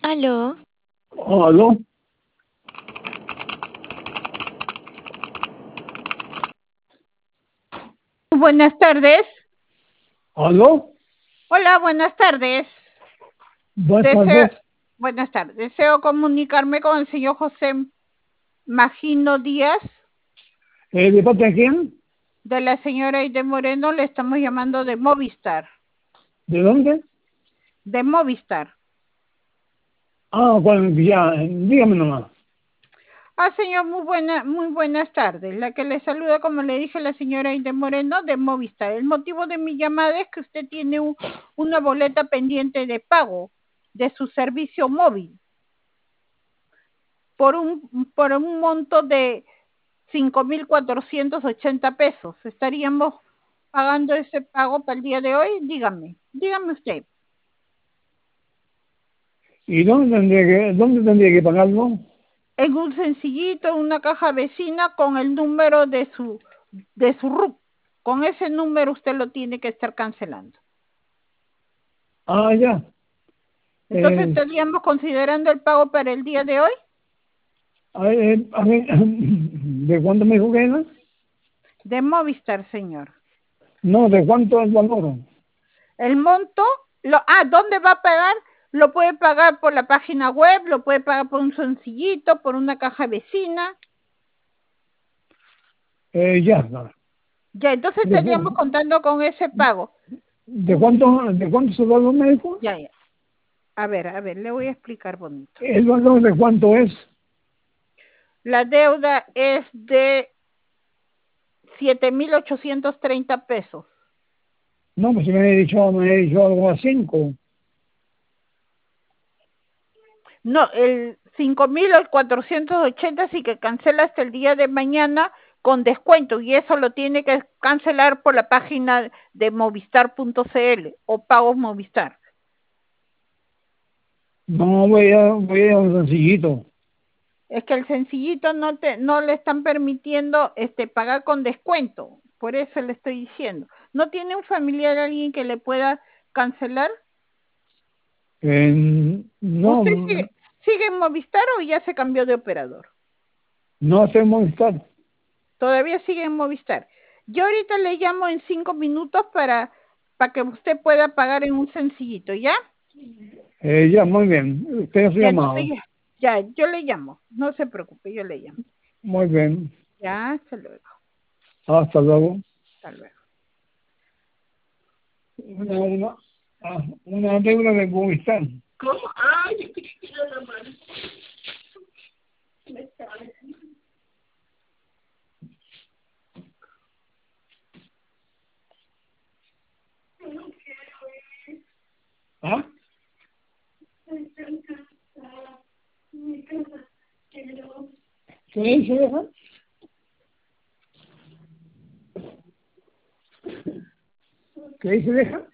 Aló, ¿Aló? Buenas tardes. ¿Aló? Hola, buenas tardes. Buenas Deseo, tardes. buenas tardes. Deseo comunicarme con el señor José Magino Díaz, ¿De parte de quién? de la señora Aide Moreno. Le estamos llamando de Movistar. ¿De dónde? De Movistar. Bueno, ya, dígame nomás. Señor, muy buenas tardes. La que le saluda, como le dije, la señora Aide Moreno de Movistar. El motivo de mi llamada es que usted tiene una boleta pendiente de pago de su servicio móvil por un monto de 5.480 pesos. ¿Estaríamos pagando ese pago para el día de hoy? Dígame usted. ¿Y dónde tendría que pagarlo? En un sencillito, una caja vecina con el número de su RUC. Con ese número usted lo tiene que estar cancelando. Ya. Entonces, Eh, ¿estaríamos considerando el pago para el día de hoy? a ver, ¿de cuánto me dijo que era? De Movistar, señor. No, ¿de cuánto es el valor? El monto, ¿dónde va a pagar? Lo puede pagar por la página web, lo puede pagar por un sencillito, por una caja vecina. Ya, no. Ya, entonces ¿De, estaríamos cu- contando con ese pago. de cuánto es el valor me dijo? Ya. A ver, le voy a explicar bonito. ¿El valor de cuánto es? La deuda es de 7.830 pesos. No, pues si me he dicho algo a 5. No, el 5.480 sí que cancela hasta el día de mañana con descuento, y eso lo tiene que cancelar por la página de movistar.cl o pagos Movistar. No, voy a un sencillito. Es que el sencillito no le están permitiendo pagar con descuento, por eso le estoy diciendo. ¿No tiene un familiar, alguien que le pueda cancelar? No, ¿Usted sigue en Movistar o ya se cambió de operador? no hacemos estar. Todavía sigue en Movistar. Yo ahorita le llamo en 5 minutos para que usted pueda pagar en un sencillito, ¿ya? Ya, muy bien. Usted ha Ya, entonces llamado. yo le llamo. No se preocupe, yo le llamo. Muy bien. Ya, hasta luego. Hasta luego. Hasta luego. Una, una, una deuda de Movistar. ¿Cómo? Ay, es que quiero la mano. ¿Ah? ¿Qué dice eso? ¿Qué dice deja?